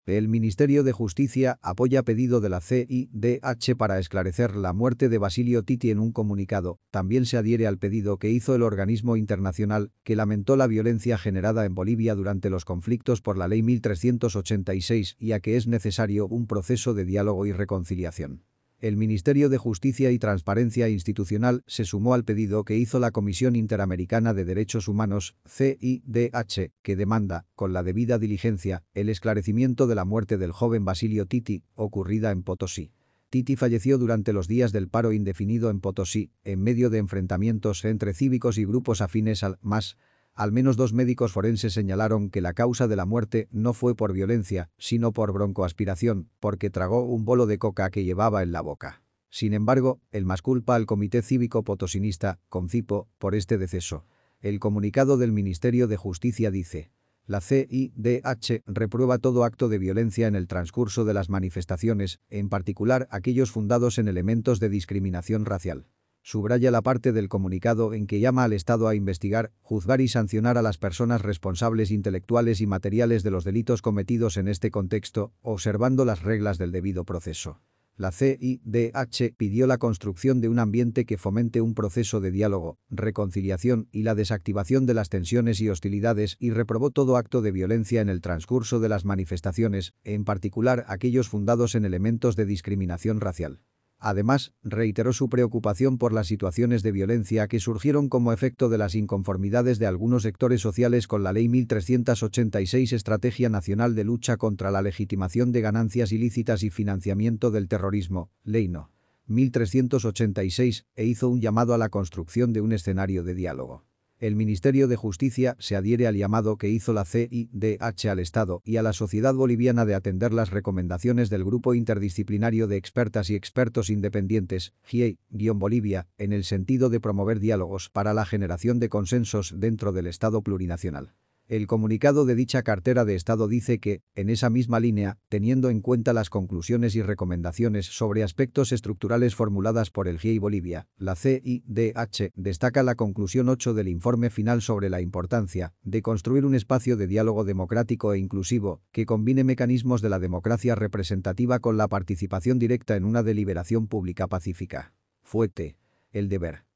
El Ministerio de Justicia apoya pedido de la CIDH para esclarecer la muerte de Basilio Titi en un comunicado. También se adhiere al pedido que hizo el organismo internacional, que lamentó la violencia generada en Bolivia durante los conflictos por la Ley 1386 y a que es necesario un proceso de diálogo y reconciliación. El Ministerio de Justicia y Transparencia Institucional se sumó al pedido que hizo la Comisión Interamericana de Derechos Humanos, CIDH, que demanda, con la debida diligencia, el esclarecimiento de la muerte del joven Basilio Titi, ocurrida en Potosí. Titi falleció durante los días del paro indefinido en Potosí, en medio de enfrentamientos entre cívicos y grupos afines al MAS. Al menos 2 médicos forenses señalaron que la causa de la muerte no fue por violencia, sino por broncoaspiración, porque tragó un bolo de coca que llevaba en la boca. Sin embargo, el MAS culpa al Comité Cívico Potosinista, CONCIPO, por este deceso. El comunicado del Ministerio de Justicia dice: la CIDH reprueba todo acto de violencia en el transcurso de las manifestaciones, en particular aquellos fundados en elementos de discriminación racial. Subraya la parte del comunicado en que llama al Estado a investigar, juzgar y sancionar a las personas responsables intelectuales y materiales de los delitos cometidos en este contexto, observando las reglas del debido proceso. La CIDH pidió la construcción de un ambiente que fomente un proceso de diálogo, reconciliación y la desactivación de las tensiones y hostilidades y reprobó todo acto de violencia en el transcurso de las manifestaciones, en particular aquellos fundados en elementos de discriminación racial. Además, reiteró su preocupación por las situaciones de violencia que surgieron como efecto de las inconformidades de algunos sectores sociales con la Ley 1386 Estrategia Nacional de Lucha contra la Legitimación de Ganancias Ilícitas y Financiamiento del Terrorismo, Ley No. 1386, e hizo un llamado a la construcción de un escenario de diálogo. El Ministerio de Justicia se adhiere al llamado que hizo la CIDH al Estado y a la sociedad boliviana de atender las recomendaciones del Grupo Interdisciplinario de Expertas y Expertos Independientes, GIEI-Bolivia, en el sentido de promover diálogos para la generación de consensos dentro del Estado plurinacional. El comunicado de dicha cartera de Estado dice que, en esa misma línea, teniendo en cuenta las conclusiones y recomendaciones sobre aspectos estructurales formuladas por el GIEI Bolivia, la CIDH destaca la conclusión 8 del informe final sobre la importancia de construir un espacio de diálogo democrático e inclusivo que combine mecanismos de la democracia representativa con la participación directa en una deliberación pública pacífica. Fuete. El deber.